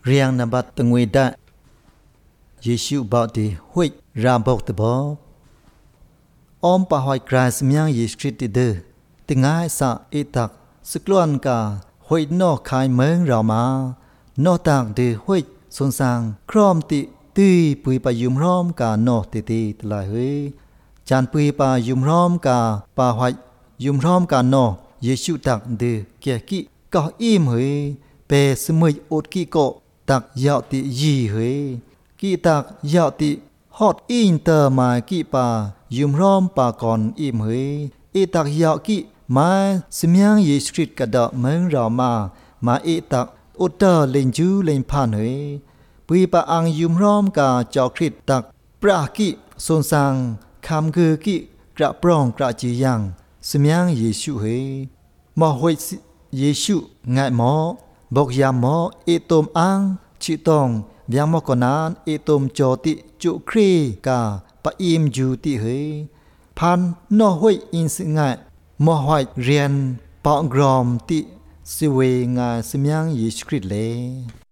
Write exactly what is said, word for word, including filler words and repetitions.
เรียงนบัตตงวยดะเยซูบอกดีหุยรามบอกตบออมปะหอยกราสมยังเยสคริสต์เดอติงายสะเอตักสกลวนกาหุยนอกคายเมืองเรามานอตากเดหุยสนสางครอมติตีปุยปายุมร้อมกานอติตีตลายเฮจานปุยปายุมร้อมกาปาหอยยุมร้อมกานอเยซูตักเดเกียกิก็อิ่มเฮเปสมุยอดกิโกตักยาวติยีเฮกีตักยาวติฮอดอินเตอร์มากีปายุมร้อมปากอนอิ่มเฮเอตักยาวกิมาสมยังเยสคริสต์กระดเมืองเรามามาเอตักอุตเตอร์เลนจูเลนพานเฮปุยปะอังยุมร้อมกาจอคริสตักปรากิสนสังคำคือกิกระปรองกระจียังสมยังเยซูเฮมอหวยเยซูง่ายหมอบอกยามหมอเอตมอังชิตองยังมอกนานเอตมจอติจุครีกาปะอิมจูติเฮพันนอหวยอินสง่ายมอหวยเรียนปองกรอมติสิเวงาสมยังเยซูคริสต์เล